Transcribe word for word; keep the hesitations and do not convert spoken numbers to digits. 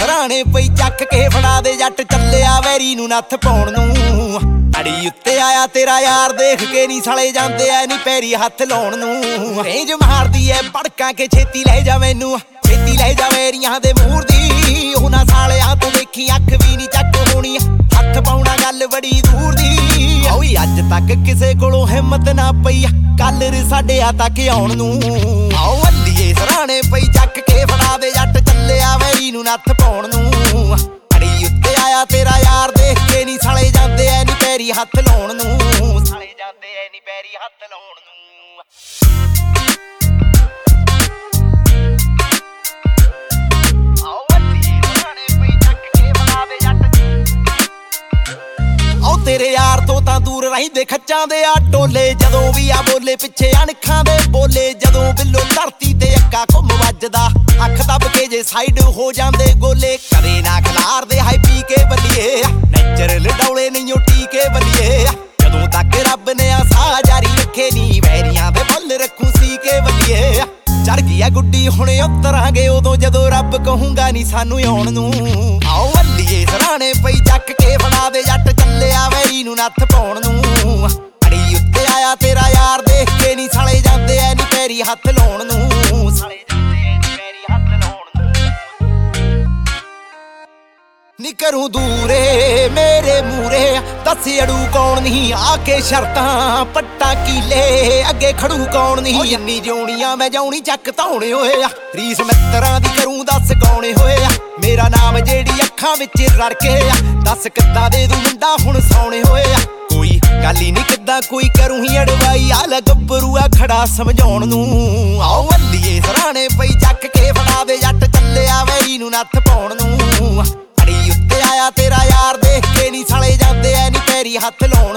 ਸਰਾਣੇ ਪਈ ਚੱਕ ਕੇ ਫੜਾ ਦੇ ਜੱਟ ਚੱਲਿਆ ਵੈਰੀ ਨੂੰ ਨੱਥ ਪਾਉਣ ਨੂੰ। ਅੜੀ ਉੱਤੇ ਆਇਆ ਤੇਰਾ ਯਾਰ ਦੇਖ ਕੇ ਨੀ ਸਾਲੇ ਜਾਂਦੇ ਐ ਨੀ ਪੈਰੀ ਹੱਥ ਲਾਉਣ ਨੂੰ। ਰੇਂਜ ਮਾਰਦੀ ਐ ਭੜਕਾਂ ਕੇ ਛੇਤੀ ਲੈ ਜਾ ਮੈਨੂੰ, ਛੇਤੀ ਲੈ ਜਾ ਵੈਰੀਆਂ ਦੇ ਮੂਹਰ ਦੀ। ਉਹਨਾਂ ਸਾਲਿਆਂ ਤੋਂ ਦੇਖੀ ਅੱਖ ਵੀ ਨੀ ਚੱਕ ਹੋਣੀ, ਹੱਥ ਪਾਉਣਾ ਗੱਲ ਬੜੀ ਦੂਰ ਦੀ। ਓਏ ਅੱਜ ਤੱਕ ਕਿਸੇ ਕੋਲੋਂ ਹਿੰਮਤ ਨਾ ਪਈ ਕੱਲ ਸਾਡਿਆਂ ਤੱਕ ਆਉਣ ਨੂੰ। ਆਓ ਅੱਲੀਏ ਸਰਾਣੇ ਪਈ ਚੱਕ ਕੇ ਫੜਾ ਦੇ ਜੱਟ ਚੱਲਿਆ ਵੈਰੀ ਨੂੰ ਨੱਥ ਪਾਉਣ ਨੂੰ। ਅੜੀ ਉੱਤੇ ਆਇਆ ਤੇਰਾ ਯਾਰ ਦੇਖ ਕੇ ਨੀ ਸਾਲੇ ਜਾਂਦੇ ਐ ਨੀ ਪੈਰੀ ਹੱਥ ਲਾਉਣ ਨੂੰ। ਸਾਲੇ ਜਾਂਦੇ ਐ ਨੀ ਪੈਰੀ ਹੱਥ ਲਾਉਣ ਨੂੰ। ਤੇਰੇ ਯਾਰ ਤੋਂ ਤਾਂ ਦੂਰ ਰਹਿੰਦੇ ਖੱਚਾਂ ਦੇ ਆ ਟੋਲੇ, ਜਦੋਂ ਵੀ ਆ ਬੋਲੇ ਪਿੱਛੇ ਅਣਖਾਂ ਦੇ ਬੋਲੇ। ਜਦੋਂ ਬਿੱਲੋ ਧਰਤੀ ਤੇ ਅੱਕਾ ਘੁੰਮ ਵੱਜਦਾ ਅੱਖ ਦੱਬ ਕੇ ਜੇ ਸਾਈਡ ਹੋ ਜਾਂਦੇ ਗੋਲੇ। ਕਦੇ ਨਾ ਖਿਲਾਰਦੇ ਹਾਈ ਪੀ ਕੇ ਬੱਲੀਏ, ਨੈਚਰਲ ਡੌਲੇ ਨਹੀਂ ਟੀਕੇ ਬੱਲੀਏ। ਜਦੋਂ ਤੱਕ ਰੱਬ ਨੇ ਆ ਸਾਹ ਜਾਰੀ ਰੱਖੇ ਨੀ ਵੈਰੀਆਂ ਦੇ ਬੁੱਲ ਰੱਖੂ ਸੀ ਕੇ ਬੱਲੀਏ। ਚੜ ਗਈ ਆ ਗੁੱਡੀ ਹੁਣੇ ਉਤਰਾਂਗੇ ਉਦੋਂ ਜਦੋਂ ਰੱਬ ਕਹੂੰਗਾ ਨੀ ਸਾਨੂੰ ਆਉਣ ਨੂੰ। ਆਓ ਅੱਲੀਏ ਸਰਾਣੇ ਪਈ ਚੱਕ ਕੇ ਫੜਾ ਦੇ ਜੱਟ ਚੱਲਿਆ ਵੈਰੀ ਨੂੰ ਨੱਥ ਪਾਉਣ ਨੂੰ। ਅੜੀ ਉੱਤੇ ਆਇਆ ਤੇਰਾ ਯਾਰ ਦੇਖ ਕੇ ਨੀ ਸਾਲੇ ਜਾਂਦੇ ਐ ਨੀ ਪੈਰੀ ਹੱਥ ਲਾਉਣ ਨੂੰ। ਸਾਲੇ ਜਾਂਦੇ ਐ ਨੀ ਪੈਰੀ ਹੱਥ ਲਾਉਣ ਨੂੰ। ਨੀ ਕਰੂੰ ਦੂਰੇ ਮੇਰੇ ਮੂਰੇ ਦੱਸ ਅੜੂ ਕੌਣ ਨਹੀਂ ਆ ਕੇ ਸ਼ਰਤਾਂ ਪੱਟਾਂ ਕੀਲੇ ਅੱਗੇ ਖੜੂ ਕੌਣ ਨਹੀਂ। ਜਿੰਨੀ ਜਿਉਣੀਆਂ ਮੈਂ ਜਾਉਣੀ ਚੱਕ ਧੌਣੇ ਹੋਏ ਆ, ਰੀਸ ਮਿੱਤਰਾਂ ਦੀ ਕਰੂੰ ਦੱਸ ਕੌਣੇ ਹੋਏ ਆ। ਮੇਰਾ ਨਾਮ ਜਿਹੜੀ ਅੱਖਾਂ ਵਿੱਚ ਰੜਕੇ ਆ, ਦੱਸ ਕਿੱਦਾਂ ਦੇ ਦੂੰ ਮੁੰਡਾ ਹੁਣ ਸੌਣੇ ਹੋਏ ਆ। ਕੋਈ ਗੱਲ ਹੀ ਨੀ ਕਿੱਦਾਂ ਕੋਈ ਕਰੂੰ ਹੀ ਅੜਵਾਈ ਆ ਲੈ ਗੱਭਰੂ ਆ ਖੜਾ ਸਮਝਾਉਣ ਨੂੰ। ਆਓ ਅੱਲੀਏ ਸਰਾਣੇ ਪਈ ਚੱਕ ਕੇ ਫੜਾ ਦੇ ਜੱਟ ਚੱਲਿਆ ਵੈਰੀ ਨੂੰ ਨੱਥ ਪਾਉਣ ਨੂੰ। ਅੜੀ ਉੱਤੇ ਆਇਆ ਤੇਰਾ ਯਾਰ ਦੇਖ ਕੇ ਨੀ ਸਾਲੇ ਜਾਂਦੇ ਐ ਨੀ ਪੈਰੀ ਹੱਥ ਲਾਉਣ